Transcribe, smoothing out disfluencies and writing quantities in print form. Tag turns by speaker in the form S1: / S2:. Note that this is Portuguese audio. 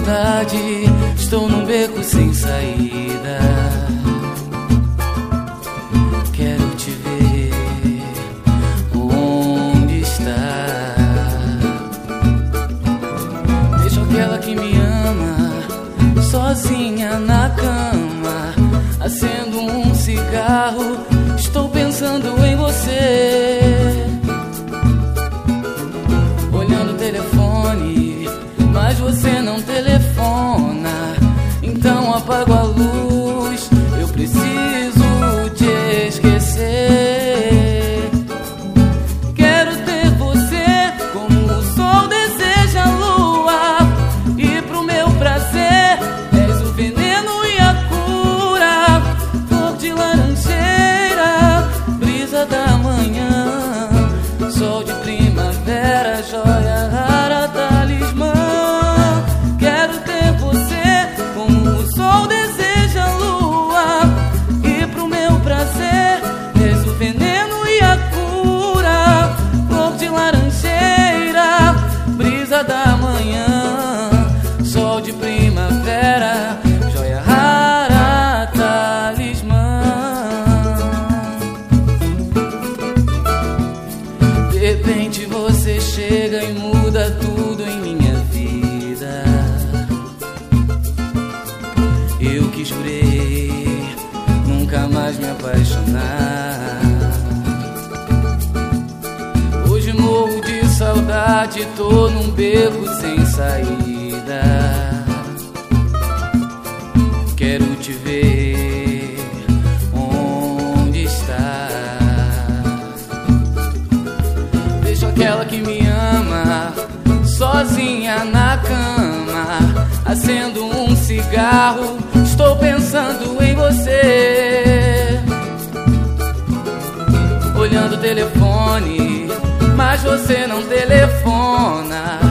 S1: saudade, estou num beco sem saída. Quero te ver, onde está? Deixo aquela que me ama sozinha na cama, acendo um cigarro, estou pensando em você. Olhando o telefone, mas você não telefona, então apago a luz, eu preciso te esquecer. Quero ter você como o sol deseja a lua, e pro meu prazer és o veneno e a cura. Flor de laranjeira, brisa da manhã, sol de primavera, joia rara, talismã. Quero ter você como o sol deseja a lua, e pro meu prazer és o veneno e a cura. Flor de laranjeira, brisa da manhã, sol de primavera, joia rara, talismã. De repente você chega e muda tudo em minha vida. Eu que jurei nunca mais me apaixonar, hoje morro de saudade, tô num beco sem saída. Quero te ver, onde está? Deixo aquela que me ama sozinha na cama, acendo um cigarro, estou pensando em você. Olhando o telefone, mas você não telefona,